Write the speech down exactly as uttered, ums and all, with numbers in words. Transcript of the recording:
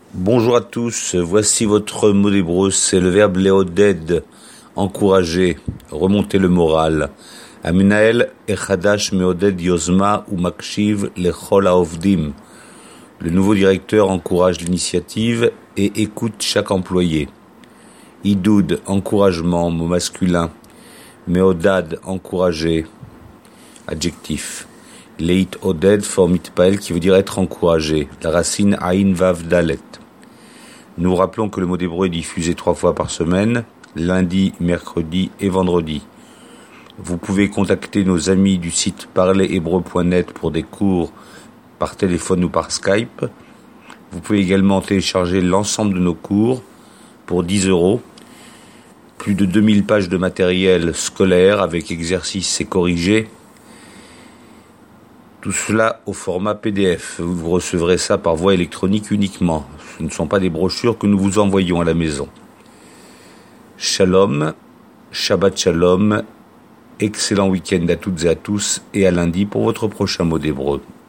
Bonjour à tous, voici votre mot d'hébreu, c'est le verbe léoded, encourager, remonter le moral. Amenael echadash meoded yozma ou makshiv lechol haovdim. Le nouveau directeur encourage l'initiative et écoute chaque employé. Idoud, encouragement, mot masculin. Meodad, encourager, adjectif. Leit oded, forme mitpael, qui veut dire être encouragé. La racine aïn vav dalet. Nous rappelons que le mot d'hébreu est diffusé trois fois par semaine, lundi, mercredi et vendredi. Vous pouvez contacter nos amis du site parler hébreu point net pour des cours par téléphone ou par Skype. Vous pouvez également télécharger l'ensemble de nos cours pour dix euros. Plus de deux mille pages de matériel scolaire avec exercices et corrigés. Tout cela au format P D F. Vous recevrez ça par voie électronique uniquement. Ce ne sont pas des brochures que nous vous envoyons à la maison. Shalom, Shabbat Shalom, excellent week-end à toutes et à tous et à lundi pour votre prochain mot d'hébreu.